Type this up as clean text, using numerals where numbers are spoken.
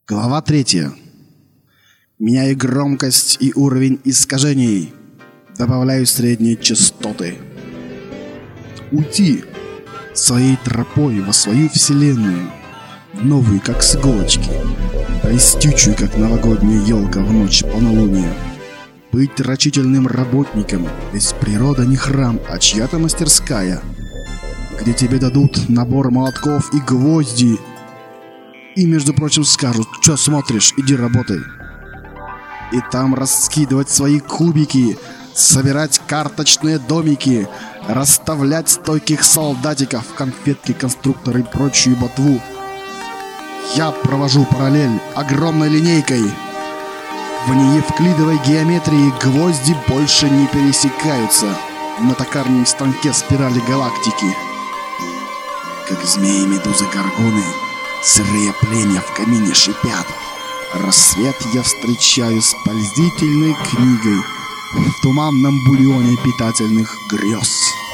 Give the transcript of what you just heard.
Глава 3. Меняю громкость и уровень искажений. Добавляю средние частоты. Уйти своей тропой во свою вселенную, новую, как с иголочки, блестючую, как новогодняя елка в ночь полнолуния. Быть рачительным работником, ведь природа не храм, а чья-то мастерская, где тебе дадут набор молотков и гвозди, и, между прочим, скажут: «Чё смотришь, иди работай». И там раскидывать свои кубики, собирать карточные домики, расставлять стойких солдатиков, конфетки, конструкторы и прочую ботву. Я провожу параллель огромной линейкой. В неевклидовой геометрии гвозди больше не пересекаются на токарном станке спирали галактики. Как змеи, медузы, горгоны, сырые поленья в камине шипят. Рассвет я встречаю с пользительной книгой в туманном бульоне питательных грез.